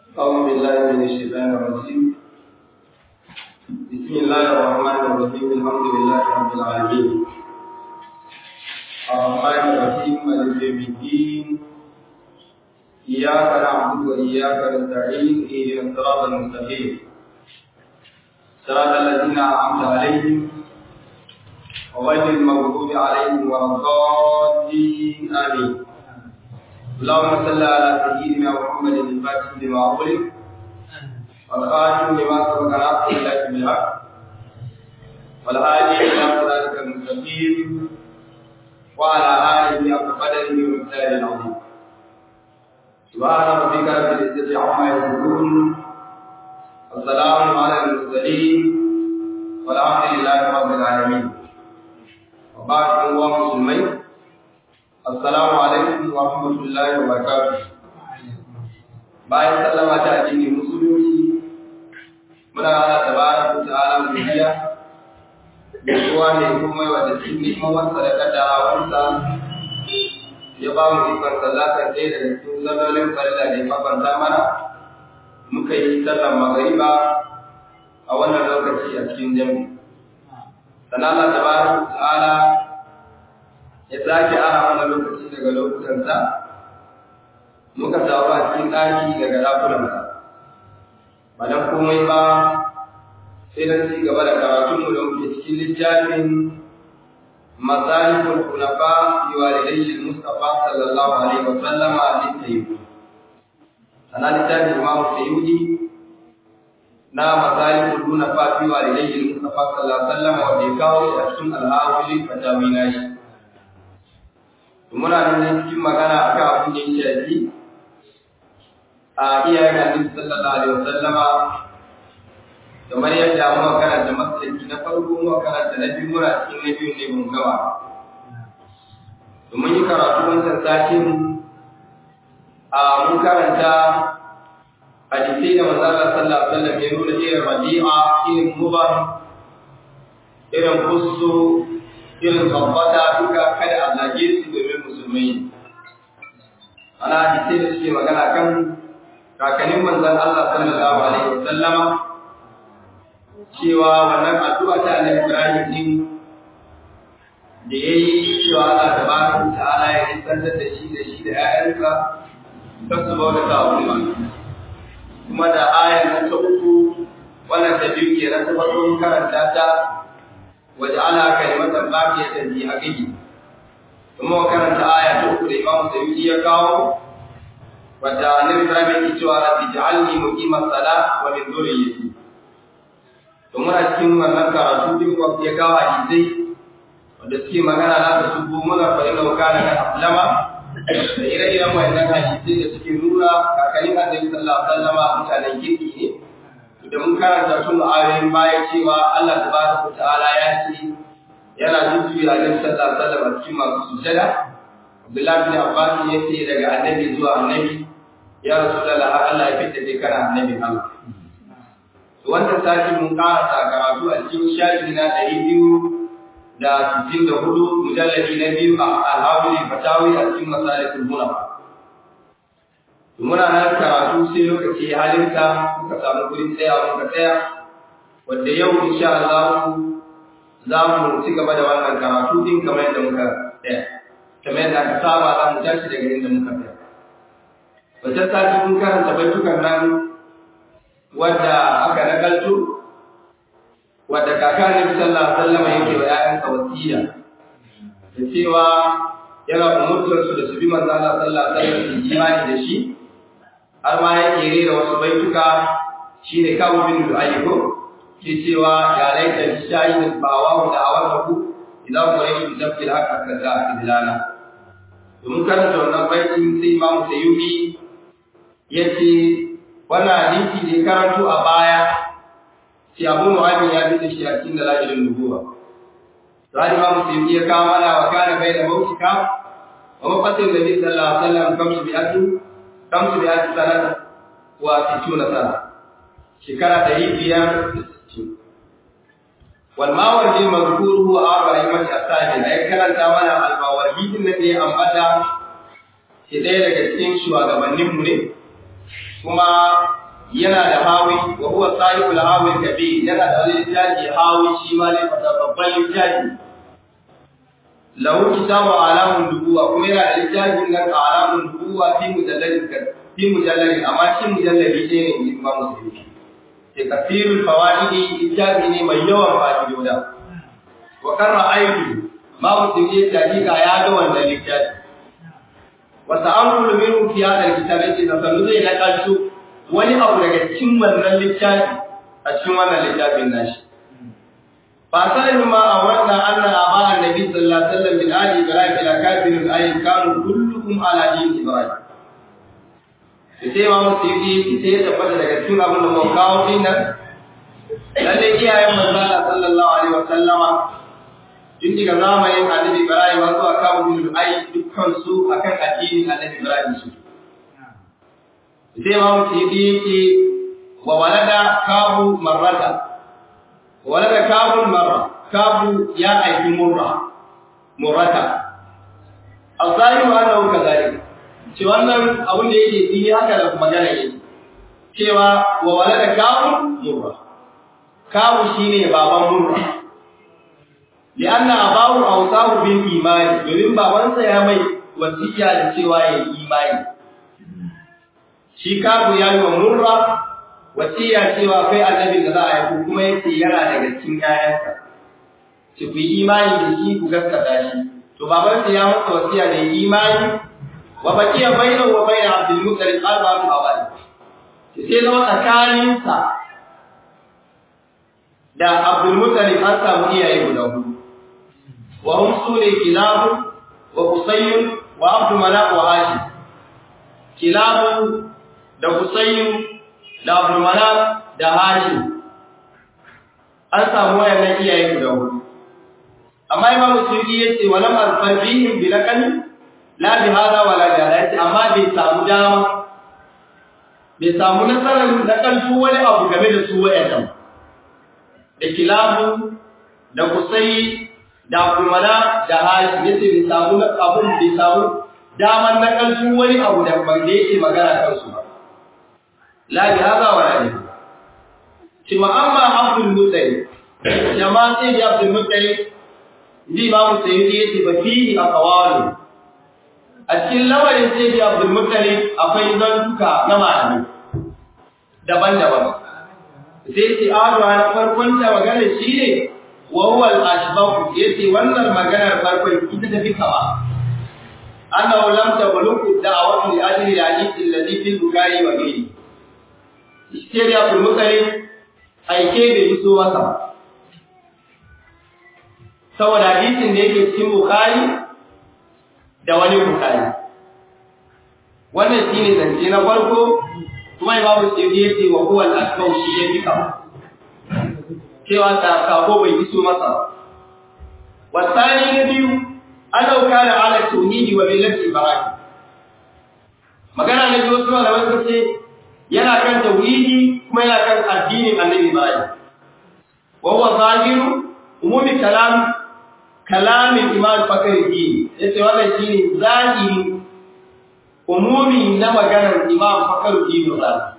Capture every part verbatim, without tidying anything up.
أعوذ بالله من الشيطان الرجيم. بسم الله الرحمن الرحيم. الحمد لله رب العالمين. الرحمن الرحيم مالك يوم الدين. إياك نعبد وإياك نستعين. اهدنا الصراط المستقيم صراط الذين أنعمت عليهم غير المغضوب عليهم ولا الضالين. آمين. اللهم صل على سيدنا محمد الفاتح لما أغلق والخاتم لما سبق ناصر الله بالحق والهادي إلى صراطك المستقيم وعلى آله حق قدره ومقداره العظيم. سبحان ربك رب العزة عما يصفون والسلام على المرسلين والحمد لله رب العالمين. وبعد أيها المسلمين، Assalamu alaikum wa rahmatullahi wa barakatuh. Bayan sallama ta addini musulunci, muna Allah tabaraka ta'ala godiya da kowa ne kuma wanda cikin ni'imar sadaka da awansa ya ba mu ikon sallata ɗaya daga cikin sallolin farilla da ya fafanta mana. Muka yi sallar magariba a wannan lokaci a cikin jami'i. Sannan Allah tabaraka ta'ala ya sake ara mana lokaci daga lokutansa, muka taru a cikin ɗaki daga ɗakunansa. Ba don komai ba sai don ci gaba da karatunmu da muke cikin littafin Masalihul Hunafa fi walidayil Mustafa sallallahu alaihi wa sallama littafi. Ana littafin Imam Sayyidi na Masalihul Hunafa fi walidayil Mustafa sallallahu alaihi wa sallama wanda ya kawo a cikin al'adul fatawi na shi. Muna nan cikin magana akan abin da ya shafi a iyayen Annabi sallallahu alaihi wasallama, kamar yadda muka karanta masalaki na farko muka karanta na biyu muna cikin na biyu ne mun gaba. Mun yi karatu wancan satin a mun karanta hadisai da manzo Allah sallallahu alaihi wasallam ya nuna irin rabi'a, irin mubar, irin kusu, irin babbata duka kada a zage su domin musulmai. Ana hadisai da suke magana kan kakannin manzon Allah sallallahu alaihi wasallama cewa wannan addu'a ta Annabi Ibrahim din da yayi cewa Allah tabaraka ta'ala ya nisantar da shi da shi da ƴaƴansa don su bauta ta Allah. Kuma da ayan ta uku wannan ta biyu kenan ta farko karanta ta waj'ala kalimatan baqiyatan fi aqibi. Kuma karanta aya ta uku da Imam Sayyidi ya kawo wadda Annabi Ibrahim yake cewa rabbi ij'alni muqimas salah wa min dhurriyyati. To muna cikin wannan karatu din ko ya kawo hadisi wanda suke magana na ta subu muna fa inna kana ka aflama da ire-iren wannan hadisi da suke nuna kakannin Annabi sallallahu alaihi wasallam mutanen kirki ne. Da mun karanta sun ayoyin baya cewa Allah tabaraka ta'ala ya ce yana jujjuya Annabi sallallahu alaihi wasallam a cikin masu sujada. Abdullah bin Abbas ya ce daga annabi zuwa annabi, ya Rasulullah har Allah ya fitta kai kana annabi Allah. To wannan sati mun karanta karatu a cikin shafi na ɗari biyu da sittin da hudu mujalladi na biyu a al-Hawli Fatawi a cikin Masalihul Hunafa. Muna nan karatu sai lokaci halinka muka samu gurin tsaya muka tsaya, wanda yau insha Allah za mu ci gaba da wannan karatu din kamar yadda muka tsaya. Kamar yadda aka saba za mu tashi daga inda muka tsaya. Wata sati mun karanta baitukan nan wadda aka nakalto, wadda kakanin sallallahu alaihi wasallam yake wa ƴaƴansa wasiya da cewa yana umurtar su da su bi manzo Allah sallallahu alaihi wasallam su imani da shi. Har ma yake rera wasu baituka shine kawo bin du'ayi ko ke cewa ya laita shayin bawa da awarahu idan quraish tafsir haka kaza idlana. Domin karanta wannan baitin sai Imam Sayyidi yace wannan hadisi ne karanto a baya sai Abu Mu'adh ya bi da shi a cikin dalailin nubuwa. Sai Imam Sayyidi ya kawo mana wa kana baina mautika wa mafatin nabi sallallahu alaihi wasallam kamsu bi'atu kamsu da yaki sanata wa fituna sana shekara ɗari biyar da sittin. Wal mawardi mazkur huwa arba'in asabi ay karanta mana al mawardi din da ya ambata shi ɗaya daga cikin shugabannin mu ne kuma yana da hawi wa huwa sahibul hawi kabir yana da wani littafi hawi shi ma ne fata babban littafi lahu kitabu alamun nubuwa kuma yana da littafin nan alamun nubuwa fi mujalladin fi mujalladin amma shi mujalladi ne ne Imam Muslim ke kafirul fawaidi littafi ne mai yawan fa'idoda wa karra aidu ma Muslim ya tafiqa ya ga wannan littafi wa ta'amulu minhu fi hadha alkitabi da sanu zai nakalto wani abu daga cikin wannan littafi a cikin wannan littafin nashi fa sai ma a wannan anna aba annabi sallallahu alaihi wasallam bin ali ibrahim ila kafirun ayin kanu kullukum ala din ibrahim sai ma musidi sai ya tabbata daga cikin abin da mun kawo dinan lalle iyayen manzo sallallahu alaihi wasallama tun daga zamanin annabi ibrahim zuwa kafirun ayin dukkan su akan addinin annabi ibrahim su sai ma musidi yake wa walada kabu marrata walada kabun marra kabu ya aiki murra murrata azali wa annahu kadhalik ce wannan abun da yake yi haka da magana yake cewa wa walada kabun murra kabu shine baban murra lianna abahu awsahu bil imani domin babansa ya mai wasiya da cewa ya imani shi kabu ya yi wa murra wasiya cewa kai annabi da za a yi kuma yace yana daga cikin yayansa ki ku imani da shi ku gaskata shi to baban sa ya masa wasiya da imani wa baqiya bainahu wa bain Abdul Muttalib arba'atu awal ki sai zama tsakanin sa da Abdul Muttalib an samu iyaye guda hudu wa hum sule kilabu wa Qusayy wa Abdul Malak wa Hashim kilabu da Qusayy da Abdul Manaf da Hashim an samu wayannan iyaye guda hudu amma Imam Suyuti yace walam al-farbihim bi laqan la bi hada wala jalati amma bai samu dama bai samu nasarar da kantu wani abu game da su wayannan da Kilabu da Qusay da Abdul Manaf da Hashim yace bai samu abun bai samu daman na kantu wani abu da ban da yake magana kansu ba la bi hada wala bi kuma amma Abdul Muttalib jama'a sai da Abdul Muttalib ji ba mu sai yace ba fi aqwalu a cikin lamarin sai da Abdul Muttalib akwai zantuka na malami daban-daban sai ce ado na farkon ta magana shine wa huwa al-ashbah yace wannan maganar farkon ita ta fi kama annahu lam tablughu da'watu li ajli al-hadith alladhi fi al-bukhari wa ghayrihi Isteri Abdul Muttalib aike da iso masa saboda hadisin da yake cikin Bukhari da wani Bukhari wannan shine zance na farko kuma Imam Suyuti yace wa huwa al-akbar shi ya bika cewa ta sako bai iso masa wasani na biyu an dauka da ala tauhidi wa millati ibrahim magana ne wasu malamai suka ce yana kan tauhidi kuma yana kan addinin Annabi Ibrahim wa huwa zahiru umumi kalam kalamin Imam Fakhruddin yace wannan shine zahiri umumi na maganar Imam Fakhruddin Razi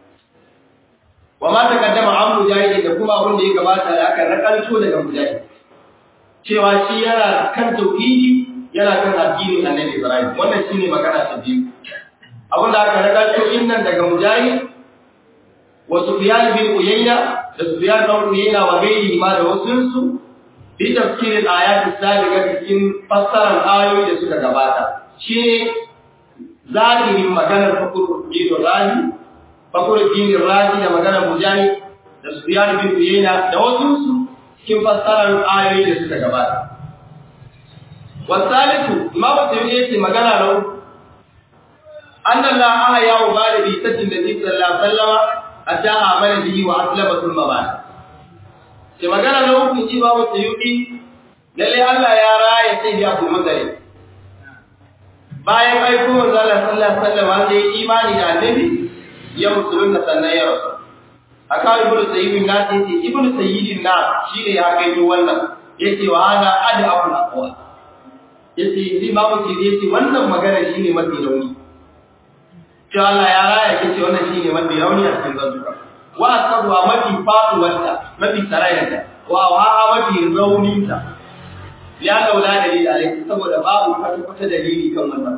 wa ma takaddama an mujahid da kuma abin da ya gabata da aka rakalto daga mujahid cewa shi yana kan tauhidi yana kan addinin Annabi Ibrahim wannan shine magana ta biyu abin da aka rakalto innan daga mujahid wa Sufyan bin Uyayna da Sufyan bin Uyayna wa gairi ma da wasunsu bi tafsirin ayati sabiqa cikin fassarar ayoyi da suka gabata shine zahirin maganar Fakhruddin Razi Fakhruddin Razi da maganar mujahid da Sufyan bin Uyayna da wasunsu cikin fassarar ayoyi da suka gabata wasalisu imamu tayyib yace magana na uku annallaha ahya wa bada bi satin da sallallahu alaihi wasallam ata amana bihi wa aslama thumma ba'd sai magana na uku ji imamu tayyib lalle Allah ya raya sai ya Abdul Muttalib bayan aiko manzo Allah sallallahu alaihi wasallam da imani da annabi ya musulunta sannan ya rasu aka ibnu sayyidin nas yace ibnu sayyidin nas shine ya kai wannan yace wa ana adabul aqwa yace imamu tayyib yace wannan magana shine mafi rauni cewa Allah ya raya kace wannan shine mafi rauni a cikin zantuka wa asabwa mafi faduwarta mafi sarayarta wa wa mafi rauninta ya daula dalili alai saboda babu kwata dalili kan wannan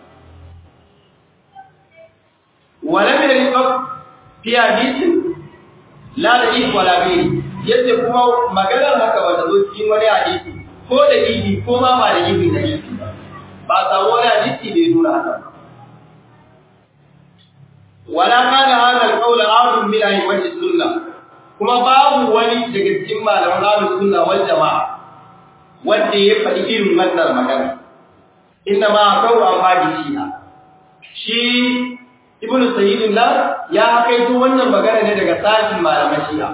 wala mai rifaq fi hadithin la da'if wala ghairi yace kuma maganar haka ba ta zo cikin wani hadisi ko da idi ko ma ba da idi da idi ba samu wani hadisi da ya nuna haka wala kana hada alqawl a'udhu billahi wa sunnah kuma babu wani daga cikin malaman ahlus sunna wal jamaa wanda ya faɗi irin wannan magana inna ma kawu amadi shi ibnu sayyidullah ya kaito wannan magana ne daga sashin malaman shi'a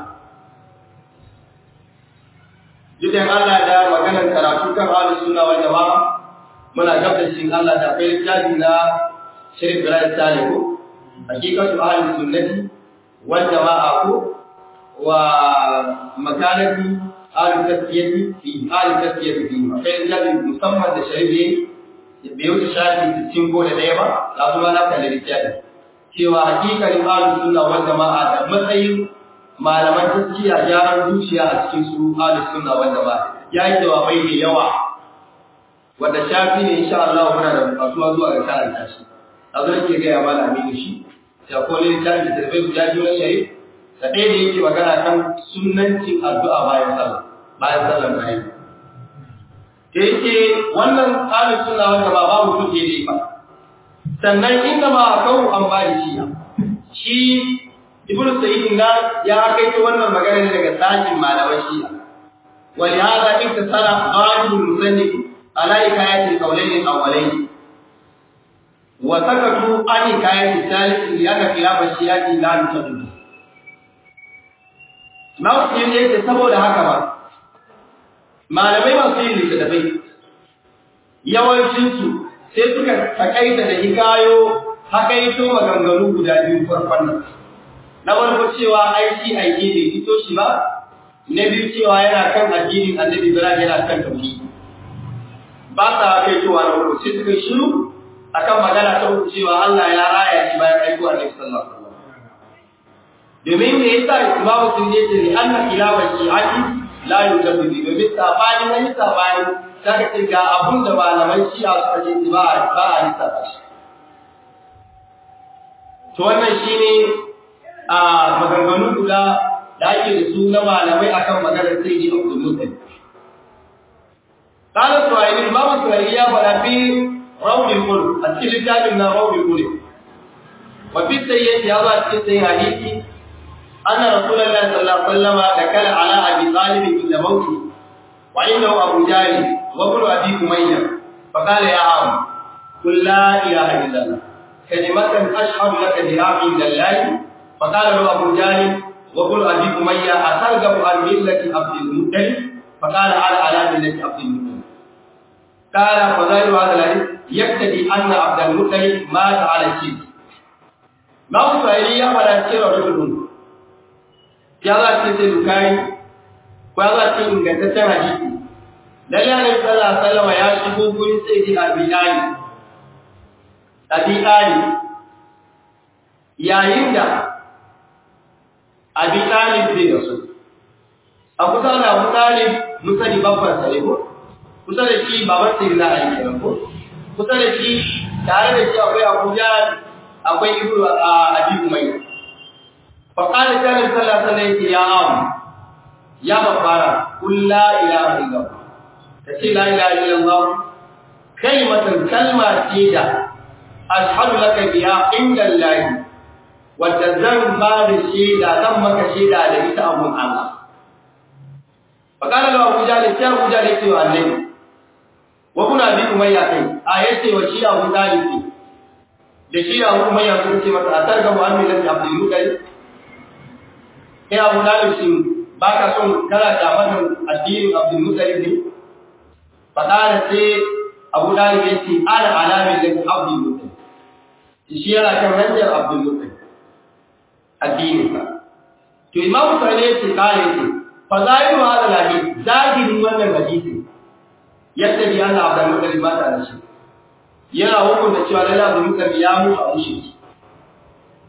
idan Allah da maganar karatu kan ahlus sunna wal jamaa muna gabda shi Allah da kai littafi na Sharif Ibrahim Salihu hakikatu ahlus sunnati wal jamaa ko wa makanati ahlus tasfiyati fi ahlus tasfiyati fi kai littafi musamman da Sharif ne bai wuce shafi sittin ko da daya ba za kuma na kalli littafi cewa hakikatin ahlus sunna wal jamaa da matsayin malaman taskiya gyaran zuciya a cikin su ahlus sunna wal jamaa yayi jawabai da yawa wanda shafi ne insha Allah muna da bukatuwa zuwa ga karanta shi azu nake ga ya malami da shi sai ko ne tafi da bai guda biyu na sharif da dai da yake magana kan sunnancin addu'a bayan sallah bayan sallar bayan da yake wannan ahlus sunna wal jamaa babu kuke da ba sannan inda ma kau an ba shi shi ibnu sayyid na ya kaito wannan magana ne daga sakin malaman shi'a wa li hada iktasara ghalibul musannif ala hikayati qawlayn awwalayn wa sakatu an hikayati thalith li anna khilaf shi'ati la tadud mawqi ne yake saboda haka ba malamai masu yin littattafai yawancin su sai suka takaita da hikayo hakaito maganganu guda biyu farkon nan na farko cewa ai shi aiki bai fito shi ba na biyu cewa yana kan addinin Annabi Ibrahim yana kan tauhidi ba sa kaitowa na farko sai suka shiru akan magana ta uku cewa Allah ya raya shi bayan aiko Annabi sallallahu alaihi wasallam domin me yasa Imam Muslim ya ce anna khilafa shi'ati la yujadu domin sabani ne sabani saka ce ga abun da malaman shi'a suka ce ba ba a lissafa shi to wannan shine a maganganu guda da ake da su na malamai akan maganar Sayyidi Abdul Muttalib قال سؤال الإمام السؤالي ولا في روض القلب الكتاب من روض القلب وفي السيئة هذا السيئة حديثي أن رسول الله صلى الله عليه وسلم دخل على أبي طالب عند موته وعنده أبو جهل وابن أبي أمية فقال يا عم قل لا إله إلا الله كلمة أشهد لك بها عند الله فقال له أبو جهل وابن أبي أمية أترغب عن ملة عبد المطلب فقال على على ملة عبد المطلب قال فظاهر هذا الحديث يقتضي أن عبد المطلب مات على الشرك ما هو سؤالية ولا شيء رجل ya za ce sai Bukhari ko ya za ce ingantaccen hadisi lalle Annabi sallallahu alaihi wasallam ya shigo gurin sai Abi Ali Abi Ali yayin da Abi Talib zai rasu a kusa da Abu Talib musali babban sa ne ko kusa da shi baban sai na Ali ne ko kusa da shi tare da shi akwai Abu Jahl akwai Ibnu Abi Umayya فقال النبي صلى الله عليه وسلم يا عم يا بفارا قل لا اله الا الله تقول لا اله الا الله كلمه كلمه تيدا اشهد لك بها عند الله وتزن بعد الشيدا ذمك شيدا لك ابو الله فقال له ابو جهل يا ابو جهل يا النبي وكنا ابي اميه ايته وشي ابو طالب da shi Abu Umayya sun ce masa a targa wa amilati Abdul Muttalib kai Abu Talib shin baka son kana da wannan addinin Abdul Muttalib ne fadala sai Abu Talib yace ala alamin da Abdul Muttalib shi yana kan hanyar Abdul Muttalib addinin sa to Imam Sa'id yace kare shi fadailu hada hadith zahirin wannan hadisi yadda bi Allah Abdul Muttalib ba ta da shi yana hukunta cewa lalle Abdul Muttalib ya mutu a mushrik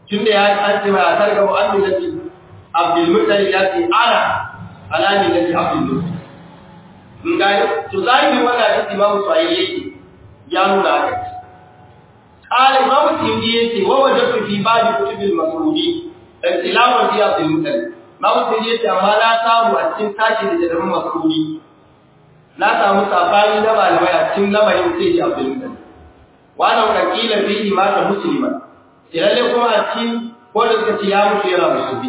tunda ya an ce ba targa wa an millati Abdul Muttalib ya ce ana ala millati Abdul Muttalib mun ga to zahiri wannan hadisi Imam Sahih yake ya nuna haka qala Imam Sindi yace wa wajatu fi ba'd kutubil mas'udi al-tilawati fi Abdul Muttalib Imam Sindi yace amma na samu a cikin tashi da jadarin mas'udi na samu sabani da malamai a cikin lamarin sai shi Abdul Muttalib wannan wakila fihi ma ta muslima sai lalle kuma a cikin ko da suka ce ya mutu yana musulmi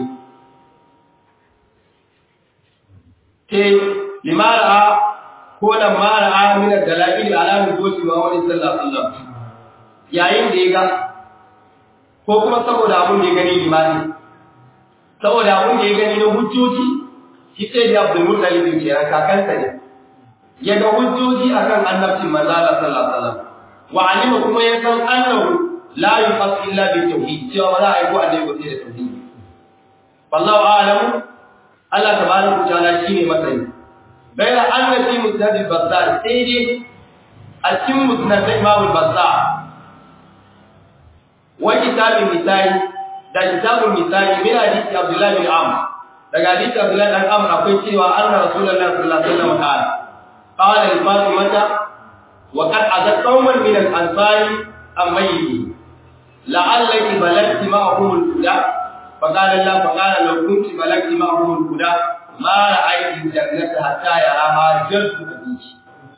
ke limara ko da mara min dalail ala nubuwati wa wali sallallahu alaihi wasallam yayin da ya ga ko kuma saboda abun da ya gani limani saboda abun da ya gani na hujjoji shi sai da Abdul Muttalib ke ran kakansa ne ya ga hujjoji akan annabcin manzo Allah sallallahu alaihi wasallam wa alima kuma ya san annahu la yuqas illa bi tauhid cewa ba za a yi ko annabi ba sai da tauhid wallahu a'lamu Allah tabaraka wa ta'ala shine masani bayna annati musnad al-bazzar sai dai a cikin musnad Imam al-Bazzar wa kitab al-misai da kitab al-misai min hadith Abdullah bin Amr daga hadith Abdullah bin Amr akwai cewa anna Rasulullah sallallahu alaihi wasallam qala qala li Fatimah wa qad azat qauman min al-ansari ammayyi la'allaki balagti ma'ahum al-huda faqala Allah faqala law kunti balagti ma'ahum al-huda ma ra'ayti jannata hatta yaraha jaddu abiki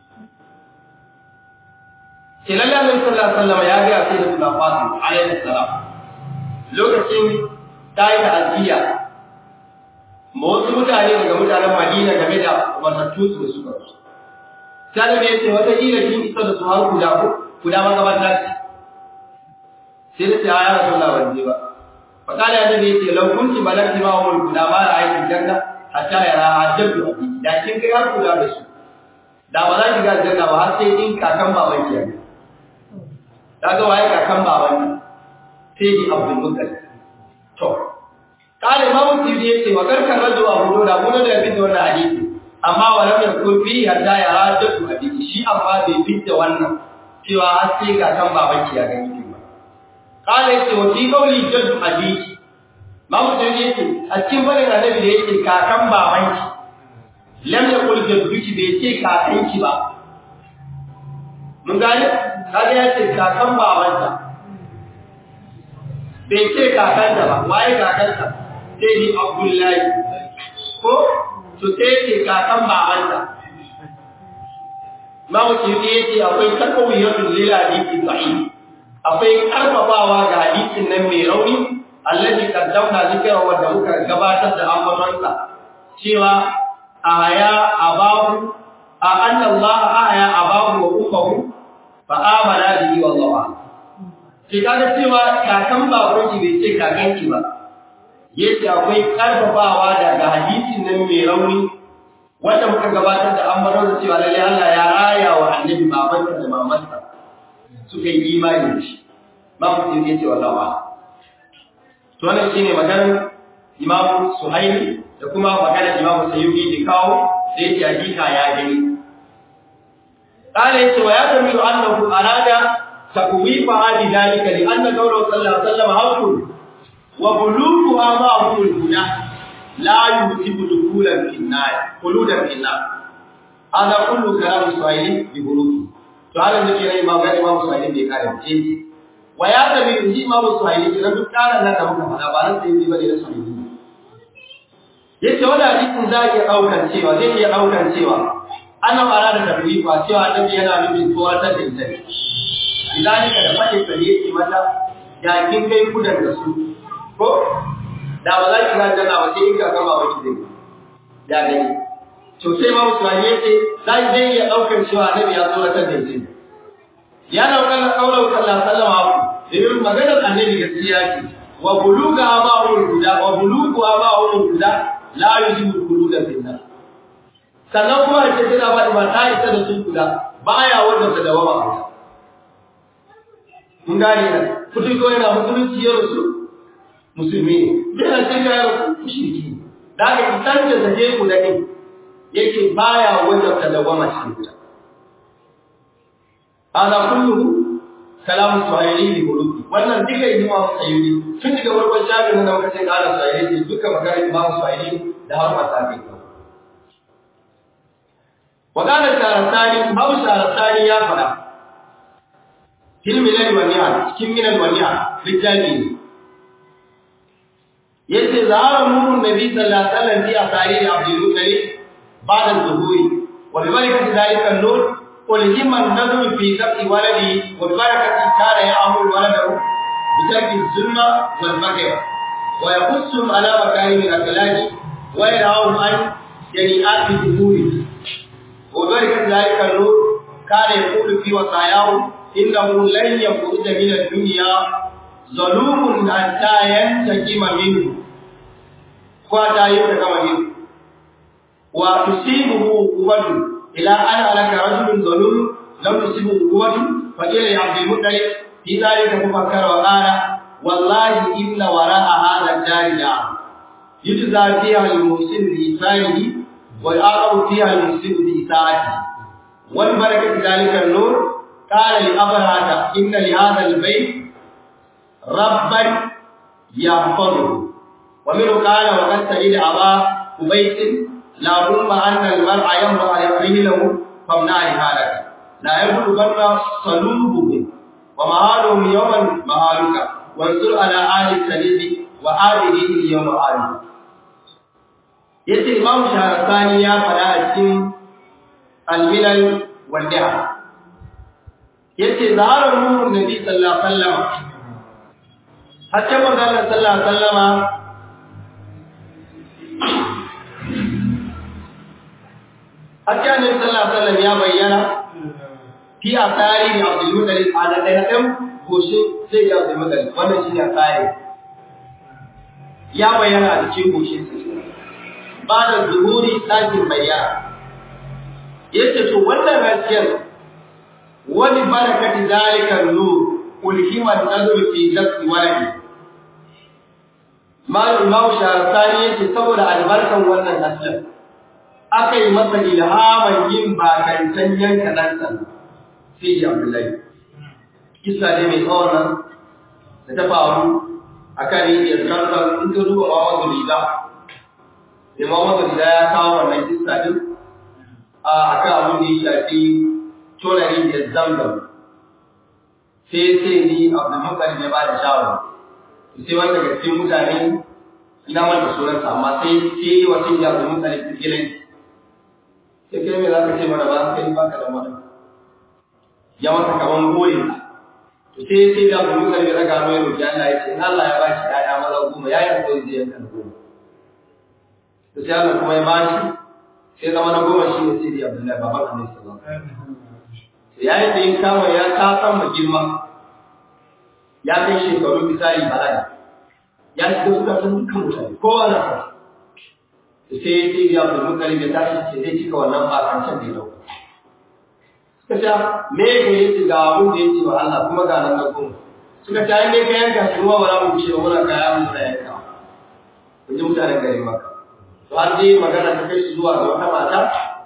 sallallahu alaihi wasallam ya ga sai da Fatima alaihi salam lokacin tayi da aziya wasu mutane daga mutanen Madina game da matattu su suka rasu sai ne ce wata kila kin isa da su har guda ko guda magabata sai da ya ya Rasulullah wanje ba fakala ya nabi ce law kunti balagti ma umul guda ma ra'ayti janna hatta yara hajjatu abi da kin kai har guda da su da ba za ki ga janna ba har sai in kakan baban ki daga waye kakan baban sai di Abdul Muttalib to kale Imam Tirmidhi yace wa karkar rajul Abu Dawud Abu Dawud ya bi wannan hadisi amma walam yakun fi hatta yara hajjatu abi shi amma bai fitta wannan cewa har sai kakan baban ki ya gani kala yace wa fi qawli jaddu abiki mamu da yace a cikin barin annabi da yake kakan babanki lam yaqul jadduki bai ce kakanki ba mun gane kaga yace kakan babanta bai ce kakanta ba waye kakanta sai ni Abdullahi ko to sai ce kakan babanta mamu da yace akwai takawiyatul lil hadisi sahih akwai karfafawa ga hadisin nan mai rauni allazi qaddamna zikra wa da muka gabatar da ambatonsa cewa aya abahu a anna Allah aya abahu wa ummuhu fa amana bihi wallahu sai kaga cewa kakan baban ki bai ce kakan ki ba yace akwai karfafawa daga hadisin nan mai rauni wanda muka gabatar da ambatonsa cewa lalle Allah ya raya wa annabi babansa da mamansa suka yi imani da shi babu sai yace wallahi ba to wannan shine maganar Imam Suhaili da kuma maganar Imam Sayyidi da kawo da yake hakika ya gani kale yace wa ya tamilu annahu arada taqwifa hadi dalika li anna qawlu sallallahu alaihi wasallam haqun wa bulughu ama'u al-huda la yusibu dukulan fi an-nar quludan fi an-nar ana kullu kalam Suhaili bi bulughi to halin da ke rai ma ga Imam Suhaili bai kare ce wa ya tabi ji Imam Suhaili kiran duk karan nan da muka fada ba ran sai bane da Suhaili yace wannan hadisin za ya daukan cewa zai iya daukan cewa ana fara da tabifa cewa annabi yana nufin kowa ta dinta idan ka da fadi sai yake mata ya kin kai kudan da su ko da ba za ki ga dana ba sai in ka gama ba ki dai ya gani to sai ma Usman yace zai zai ya daukar cewa annabi ya zo ta dace ya daukar kaulan sallallahu alaihi wasallam irin maganar annabi gaskiya ce wa buluga ma'ul huda wa bulugu ma'ul huda la yujibu buluga binna sannan kuma ce tana ba da ta ita da sun guda baya wanda ta dawama ba mun gane ne kudi ko yana musulunci ya rusu musulmi ne yana cikin ya mushriki da ga isan da zaje ku da kai yake baya wajabta dawama cikin ta ana kullu kalam Suhaili bi buluki wannan duka Imam Sayyidi tun daga farkon shafin na lokacin ƙara Sayyidi duka magana Imam Sayyidi da har ma ta kai وقال الشارستاني أبو الشارستاني يا فلا في الملل والنعم كم من الونعم بالجالين يجي ظهر نور النبي صلى الله عليه وسلم في أسارير عبد المطلب بعد الظهور وببركة ذلك النور ألهم النظر في ذبح ولده وببركة كان يأمر ولده بترك الظلم والفقر ويقصهم على مكارم الأخلاق ويرعاهم عن جريئات الظهور وبركة ذلك النور كان يقول في وصاياه إنه لن يخرج من الدنيا ظلوم حتى ينتقم منه حتى ينتقم منه وتصيبه قوة إلى أن هلك رجل ظلوم لم تصيبه قوة فقيل لعبد المطلب في ذلك ففكر وقال والله إن وراء هذا الدار دار يجزى فيها المحسن بإحسانه ويعاقب فيها المسيء بإساءته والبركة ذلك النور قال لأبرهة إن لهذا البيت ربا يحفظه ومنه قال وقد سئل أبا أبيت لهم أن المرء يمرأ رجله فامنع لهذا لا يبلغن صلوبه ومهالهم يوما مهالك وانظر على آل السليم وآله اليوم آله yace Imam Shahrastani ya fada a cikin Al-Milal wal Ni'am yace zaharar nurun Nabi sallallahu alaihi wasallam hatta manzo Allah sallallahu alaihi wasallam hatta Nabi sallallahu alaihi wasallam ya bayyana fi asari da Abdul Muttalib a da dan goshin sai ya Abdul Muttalib wannan shine asari ya bayyana a cikin goshin sa ba da zuhuri ɗakin bayyana yace to wannan gaskiyar wani barakati zalikan nur ulhimat nazar fi nafsi waladi mal imam Shahrastani yace saboda albarkan wannan gaskiyar akai masa ilhaman yin bakantan yanka dan san sai ya Abdullahi kisa dai mai tsawon nan da ta faru akan yin kankan in ka duba Muhammadu Liza Muhammadu da ya kawo wannan kissa din a akan abin da ya shafi tonari da zamzam sai sai ni Abdul Muttalib ya ba da shawara sai wanda daga cikin mutane ina manta sunansa amma sai sai wasu ya Abdul Muttalib ta gidan sai kai me za ka ce mana ba kai ba ka da mana ya masa kaman goyi to sai sai da Abdul Muttalib ya raga mai roki Allah ya ce Allah ya ba shi ƴaƴa maza goma ya yi koyi zai yanka goma to sai Allah kuma ya bashi sai zama na goma shi ne sai da Abdullahi baban Annabi sallallahu alaihi wasallam sai yayin da yin kama ya ta san mu girma ya kai shekaru misali balaga ya shiga suka san dukkan mutane kowa na sa sai sai da Abdul Muttalib ya tashi sai zai cika wannan bakancan da ya dauka suka ce me ga yace ga abun da yace wa Allah kuma ga nan goma suka ce ai me ka yanka shi ruwa wala mu ce muna kaya mu da yanka kun ji mutanen garin Makka to an dai magana ta kai zuwa ga wata mata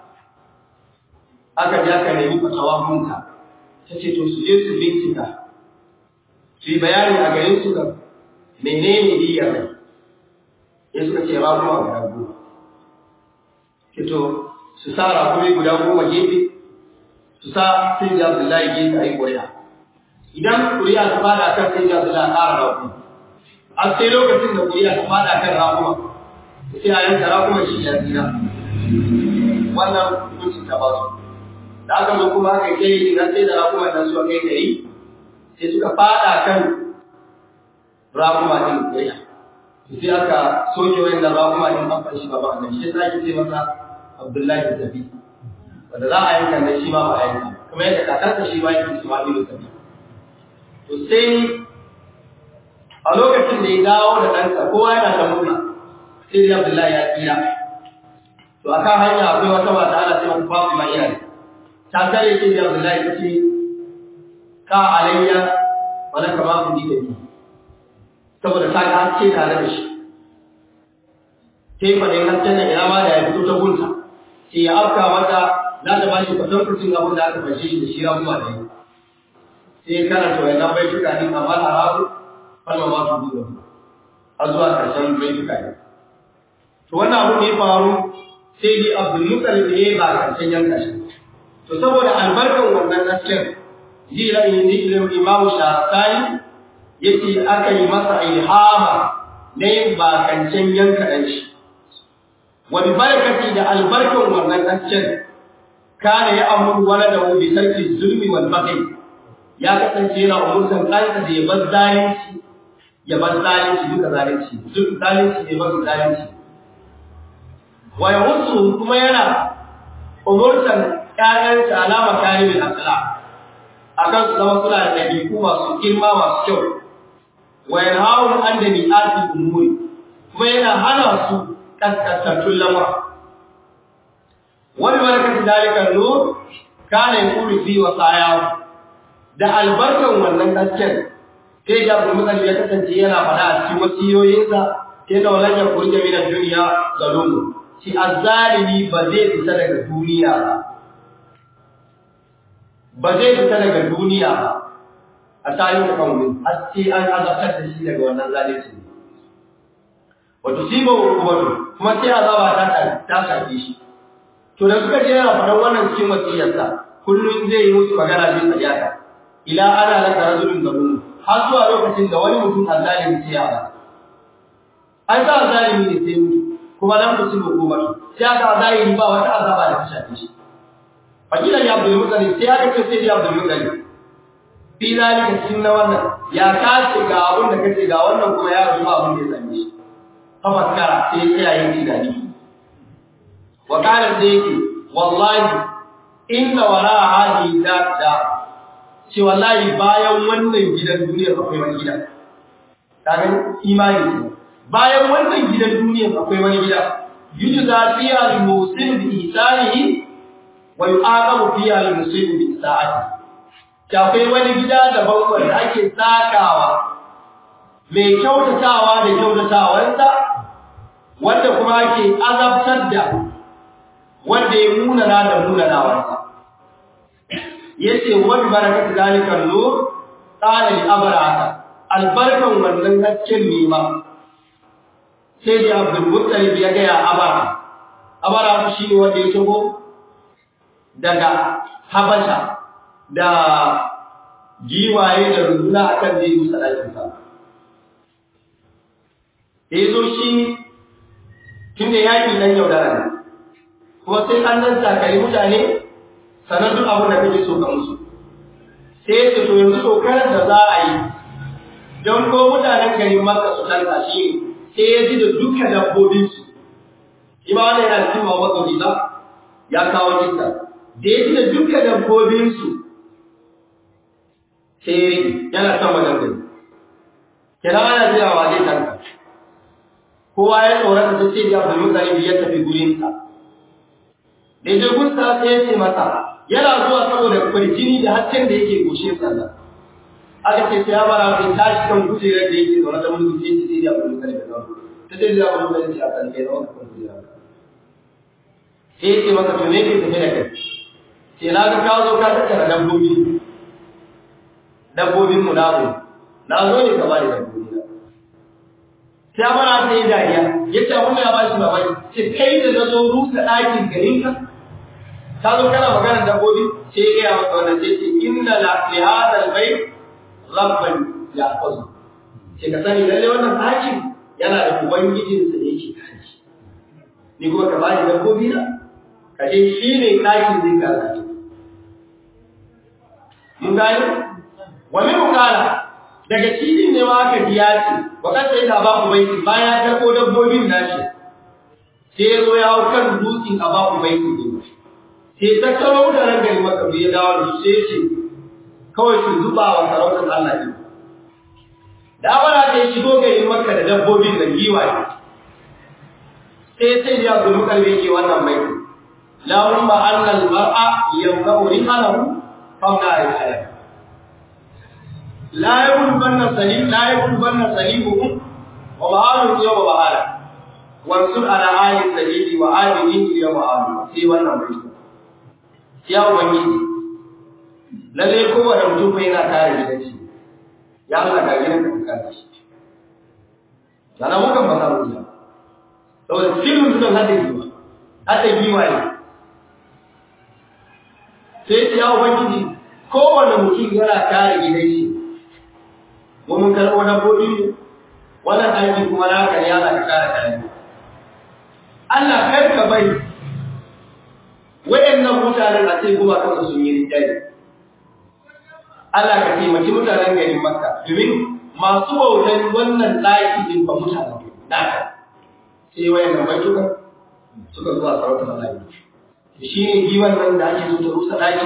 aka ja ka nemi fatawa munta ta ce to su je su bincika su yi bayani a garin su ga menene diyar ne ya suka ce ba kuma guda goma ke to su sa rakumi guda goma gefe su sa sai da Abdullahi gefe a yi ƙuri'a idan ƙuri'a ta fada kan sai da Abdullahi ƙara rakumi a sai lokacin da ƙuri'a ta fada kan rakuma sai a yanka rakuma shi ya tsira wannan hukuncin ta ba su da aka zo kuma aka kai idan sai da rakuma dan su kai gari sai suka fada kan rakuma din ƙuri'a sai aka soke wayannan rakuma din an fashi baba annabi sai zaki ce masa Abdullahi Zabi wanda za a yanka ne shi ma ba a yanka kuma yadda kakarsa shi ma yake Ismailu Zabi to sai a lokacin da ya dawo da ɗansa kowa yana ta murna sai da Abdullahi ya tsira to akan hanya akwai wata mata ana cewa Fatima iyali ta tare ce da Abdullahi ta ce ka alayya wala kama ku dika ni saboda ta ga haske tare da shi sai fa dai haske ne ina ma da ya fito ta gunta sai ya afka mata za ta bashi kwatankwacin abin da aka fashe shi da shi ramuwa da yi sai karanta wannan baituka din amma harabu wannan ma su duba har zuwa karshen baituka din to wannan abu ne faru sai dai Abdul Muttalib ne ba karshen yanka shi to saboda albarkan wannan nasken ji ra'ayin ilmin Imam Shafi'i yace aka yi masa ilhama ne ba karshen yanka dan shi wa bi barakati da albarkan wannan nasken kana ya amuru waladahu bi tarki zulmi wal baghi ya kasance yana umurtan ɗansa da ya bar zalunci ya bar zalunci duka zalunci duk zalunci ne ba zalunci wa yahusu kuma yana umurtan ƴaƴansa alama karimul akhlaq akan su zama suna da ɗabi'u masu girma masu kyau wa yanhawu an dabi'ati umuri kuma yana hana su kaskantattun lamura wani barakatun dalikan nur kana yaqulu fi wasayahu da albarkan wannan hasken sai da Abu Mutalib ya kasance yana fada a cikin wasiyoyinsa sai da wallan ya kurje min duniya zalumu shi azzalimi ba zai fita daga duniya ba ba zai fita daga duniya ba a tsayin kawai har sai an azabtar da shi daga wannan zalunci wato sibo wato kuma sai azaba ta ta shafe shi to da suka je yana faɗan wannan cikin wasiyarsa kullun zai yi musu magana bin tsayaka ila ana laka rajulun zalum har zuwa lokacin da wani mutum azzalimi ce ya ba an ga azzalimi ne sai mutu kuma dan ku sibo ko ba sai aka azzalimi ba wata azaba da ta shafe shi fakila ya Abdul Muttalib sai aka ce sai ya Abdul Muttalib fi zalika cikin wannan ya kace ga abun da kace ga wannan kuma ya rubu abun da ya same shi tafakkara sai ya yi tunani wa qala zayki wallahi inna wara hadi da ce wallahi bayan wannan gidan duniyar akwai wani gida kaga imani bayan wannan gidan duniyar akwai wani gida yujza fiha al-musin bi ihsanihi wa yu'aqabu fiha al-muslim bi isa'ati akwai wani gida daban wanda ake sakawa mai kyautatawa da kyautatawarsa wanda kuma ake azabtar da wanda ya munana da munanawarsa yace wa barakatu zalikan nur qala li abraka albarkan wannan hasken ne ma sai da Abdul Muttalib ya ga ya abara abara shi ne wanda ya tago daga Habasha da giwaye da runduna akan zai musa dakin sa yazo shi tunda yaki dan yaudara ne kuma sai an nan takari mutane sanar duk abin da kake so ka musu sai ya ce to yanzu dokarar da za a yi don ko mutanen garin Makka su tanka shi sai ya ji da dukkan dabbobin su shi ba wannan yana cikin Muhammadu Isa ya kawo kinta da ya ji da dukkan dabbobin su sai yana son wajen gari kira ana jira wa zai tanka kowa ya tsorata ta ce da Abdul Muttalib ya tafi gurin sa da ya gunsa sai ya ce masa yana zuwa saboda kwarjini da hasken da yake goshe sallah aka ce sai ya bara sai tashi kan kujerar da yake zaune da mulki sai sai ya Abdul Muttalib da zaune ta ce da Abdul Muttalib ya kan kai zaune kan kujerar sai ya ce masa to me ke tafi da kai sai na ga kawo zo ka tattara dabbobi dabbobin mu na zo na zo ne ka bani dabbobi na sai bara sai ya dariya yace abun ya bashi mamaki sai kai da nazo rusa ɗakin garin ka ka zo kana magana dabbobi sai ya ga maka wannan sai ce inna la li hadha al-bayt rabban ya'khudhu sai ka sani lalle wannan ɗakin yana da ubangijin sa da yake kare shi ni kuma ka bani dabbobi na ka je shi ne ɗakin zai kare mun gane wa min qala daga cikin ne ma aka biya shi wakan sai da babu baiti bayan ya karbo dabbobin nashi sai ya zo ya hau kan dutsen a babu baiti ne sai ta karo da rangar maka bai dawo da shi sai kawai su zuba wa sarautar Allah ne da abara ta shigo garin Makka da dabbobin da giwaye sai sai ya Abdul Muttalib yake wannan baiti lahumma annal mar'a yamna'u rihalahu famna al-hayat لا يكون بنا سليم لا يكون بنا سليمهم ومعالم يوم وعالى وانصر على آل السليم وآله يوم وعالى في wannan bai ya ubangiji lalle kowane mutum fa yana kare gidan shi ya Allah ga gidan ka kare shi sana muka fasa mu ya saboda sirrin sun hada giwa hada giwa ne sai ya ubangiji kowane mutum yana kare gidan shi mu mun karɓo na bodi wannan aiki kuma na ka ya Allah ka kare kare Allah kar ka bai wayannan mutanen a ce kuma kansu sun yi rinjaye Allah ka taimaki mutanen garin Makka domin masu bautan wannan ɗaki din ba mutanen naka sai wayannan baituka suka zuwa sarautar Allah shi ne giwan nan da ake so ta rusa ɗaki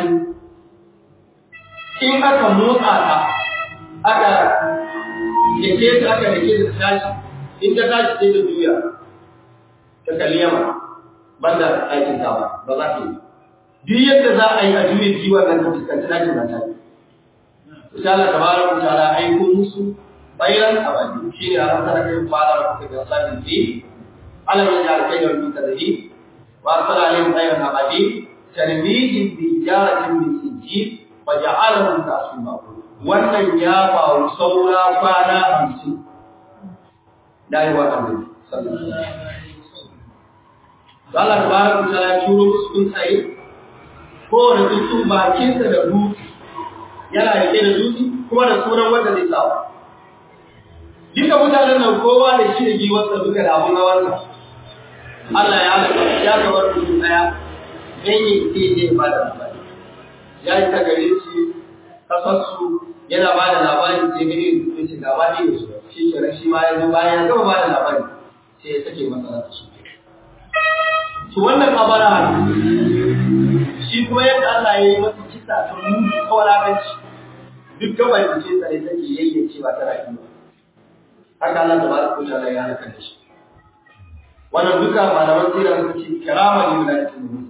in aka motsa ta aka yake ta aka yake da tashi in ta tashi sai ta juya ta kaliyama banda aikin kawa ba za ta yi duk yadda za a yi a juya giwan nan ta fuskanci ɗakin nan ta insha Allah tabaraka wa ta'ala aiko musu bayran abadi shine a ranar kai fara ku ga sabin ji Allah ya jarke da mu tadahi wa sallallahu bayran abadi tarbiyin bi jaratin min sijji wa ja'alahu tasuma wannan ya faru saura kwana hamsin dai wa annabi sallallahu alaihi wasallam Allah tabaraka wa ta'ala ya turo musu kun sai ko da su bakin sa da ruhi yana rike da zuci kuma da sunan wanda zai sawa duka mutanen nan kowa da shi da giwarsa duka da abun hawansa Allah ya halaka ya gabar mutum daya dan yi sai zai ba da labari ya yi ta gare shi kasarsu yana ba da labari sai gare su ce gaba ɗaya su shi kenan shi ma ya zo bayan ya gama ba da labari sai ya sake masana da shi to wannan kabara shi kuma yadda Allah ya yi masa kisa ta mutu kawalakanci duk gabar da ce tsare take yayyace ba ta rayuwa haka Allah tabaraka wa ta'ala ya halaka da shi wannan duka malaman sirra suka ce karama ne da yake musu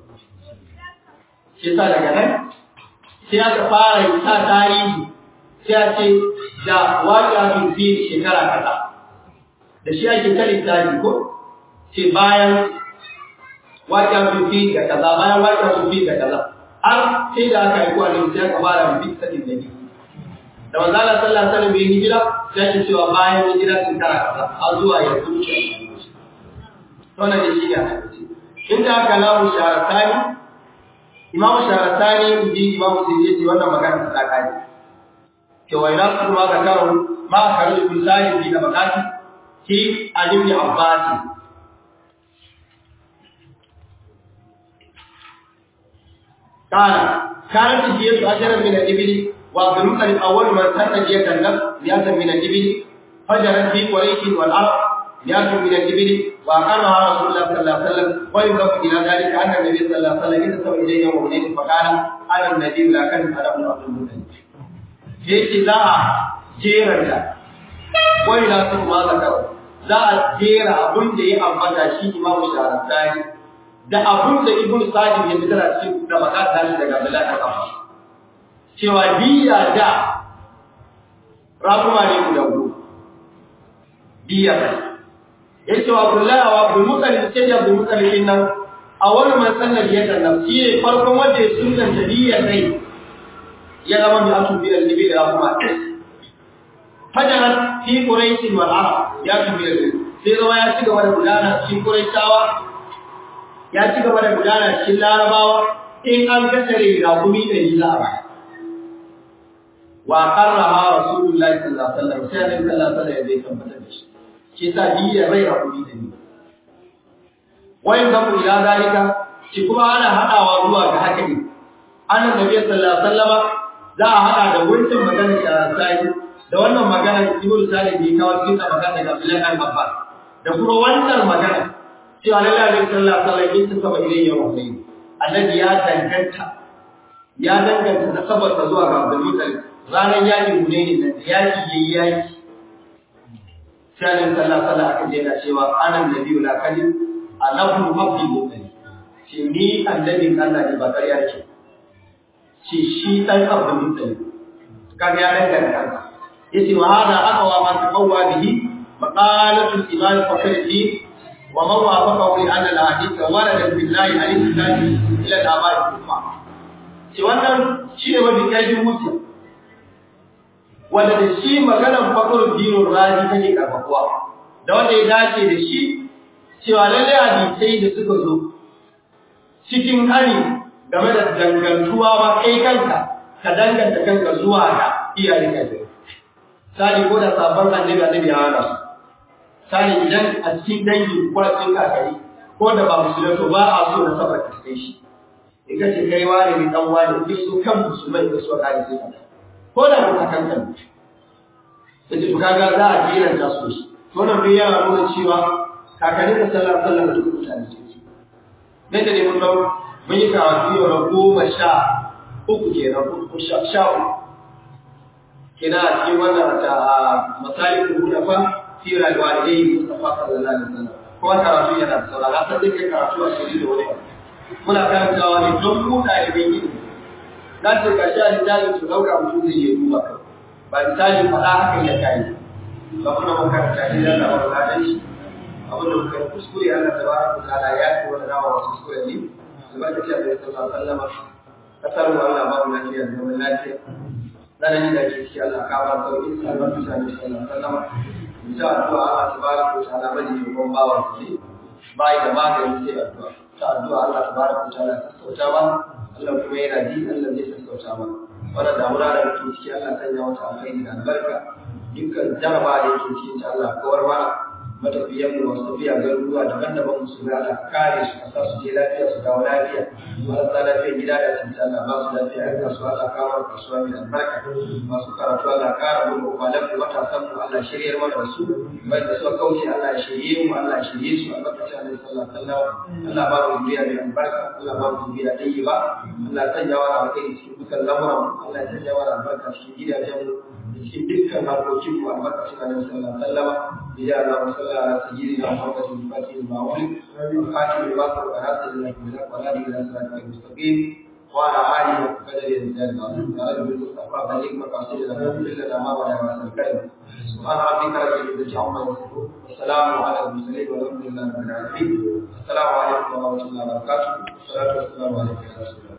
shi sa daga nan sai aka fara sa tarihi sai a ce da waqi'a fi shekara kaza da shi ake kare tarihi ko sai bayan waqi'a fi da kaza bayan waqi'a fi da kaza har sai da aka yi kwanin sai aka fara bi sadin da da manzo Allah sallallahu alaihi wasallam bai hijira sai ya cewa bayan hijira shekara kaza har zuwa yanzu ce to ne shi ne aka ce inda aka lawo sharatani imamu sharatani inji imamu sai yace wannan magana ta kai ke wayna kuma ga karo ma karu billahi bi nabati ki alim ni abbas kana kana tijiyatu ajran min al-ibli wa dhulqa al-awwal man sanna jiyatan nafs yatan min al-ibli fajarat fi quraish wal arab yatan min al-ibli wa qala rasulullah sallallahu alaihi wasallam wa yudaf ila dhalika anna nabiy sallallahu alaihi wasallam idza sawa ilayhi yawm al-eid fa qala ala an-nabiy la kan adam abdul muttalib yace za a jeranta wai la su ma zakar za a jera abun da ya ambata shi imamu sharatani da abun da ibnu sajid ya fitar a cikin da makata shi daga Abdullah ibn Abbas cewa diya da rakuma ne guda goma diya yace wa Abdullah wa Abdul Muttalib sai da Abdul Muttalib nan a wani matsalar ya da nafsi ne farkon wanda ya sunanta diya dai ya zama da atu bi al-nabi da rakuma fajarat fi quraish wal arab ya tubi sai zama ya ci gaba da gudana cikin quraishawa ya ci gaba da gudana cikin larabawa in an kasare rakumi da yi za a wa qarraha rasulullahi sallallahu alaihi wasallam sai annabi sallallahu alaihi wasallam ya tabbata da shi shi sa diya rai rakumi da ni wayin da ku ila dalika shi kuma ana hadawa zuwa ga haka ne annabi sallallahu alaihi wasallam za a hada da wurin magana da sai da wannan magana ibnu salim bi kawo cikin magana daga Abdullah ibn Abbas da kuma wannan magana cewa Allah sallallahu alaihi wasallam yin saba ilayya wa ilayhi annabi ya danganta ya danganta nasabar ta zuwa ga Abdul Muttalib ranan yaki Hunayn nan da yaki yayi yaki sai Allah sallallahu alaihi wasallam aka jera cewa anan nabiyyu la kalim alahu abdi muttalib shi ni annabi Allah ne ba kariya ce shi shi dan Abdul Muttalib kaga ya danganta yace wa hada aqwa ma taqawwa bihi maqalatu al-imam fakhruddin wa man wafaqahu li anna al-hadith warada billahi alayhi salatu ila al-abai al-umma ce wannan shi ne mafi ƙarfin hujja wanda da shi maganar fakurin dinin raji take karfafuwa da wanda ya dace da shi cewa lallai hadisai da suka zo cikin hani game da dangantuwa ba kai kanka ka danganta kanka zuwa ga iyayen ka sani ko da sabon annabi annabi ya hana su sani idan a cikin dangi ko a cikin kakari ko da ba musulmi to ba a so na sabar ka kai shi in ka ce kai ware ne dan ware ke so kan musulmai da su ka sai ka ko da ba kan kan sai to kaga za a jira ta so shi to nan bai yana nuna cewa kakari da sallallahu alaihi wasallam da duk mutane su ne da ne mun dau mun yi karatu yau na goma sha uku kenan ko sha sha uku kina a cikin wannan ta masalikul hunafa fi rayuwar Mustafa sallallahu alaihi wasallam kuma karatu yana da saurara sai dai kai karatu a cikin da wani muna karantawa ne don mu ɗaliban ilimi na ce ka sha misali su ɗauka mutum zai yi duba kai ba misali faɗa haka ya kai ba kuma makaranta ne da Allah ba da shi abin da muka kuskure Allah tabaraka wa ta'ala ya ci wani rawa wasu kuskure ne albarka ce da sallallahu alaihi wasallam kasar mu Allah ba mu lafiya da zaman lafiya dan da ke ci Allah ka ba sauki albarka ce da sallallahu alaihi wasallam insha Allah Allah tabaraka wa ta'ala bane ne gon bawa shi bai da magani sai addu'a ta addu'a Allah tabaraka wa ta'ala sassauta ba Allah kuma yana ji Allah zai sassauta ba wannan damuna da muke ciki Allah sanya wata alkhairi da albarka dukkan jaraba da yake cikin ta Allah kawar mana matafiyan mu masu tafiya garuruwa daban-daban musu ga Allah kare su kasa su je lafiya su dawo lafiya marasa lafiya gida da cinta Allah ba su lafiya an su Allah kawar kasuwa mai albarka masu karatu Allah kara mu kwalan mu matasan mu Allah shiryar mana da su wanda suka kauce Allah ya shirye mu Allah ya shirye su albarkacin Allah sallallahu alaihi wasallam Allah ba mu zuriya mai albarka Allah ba mu zuriya tayyiba Allah sanya wa alkhairi cikin dukkan lamuran Allah ya sanya wa albarka cikin gidajen mu cikin dukkan harkokin mu albarkacin Allah sallallahu alaihi wasallam يا اللهم صل على سيدنا محمد الفاتح المعول الخاتم الباقر وناصر الله بالحق والهادي الى صراطك المستقيم وعلى اله وقدره الانسان العظيم يا رب المصطفى بلغ مقاصدنا واغفر لنا ما ولا واسع الكرم سبحان ربك رب العزه عما يصفون والسلام على المرسلين والحمد لله رب العالمين السلام عليكم ورحمه الله وبركاته والصلاه والسلام عليك يا رسول الله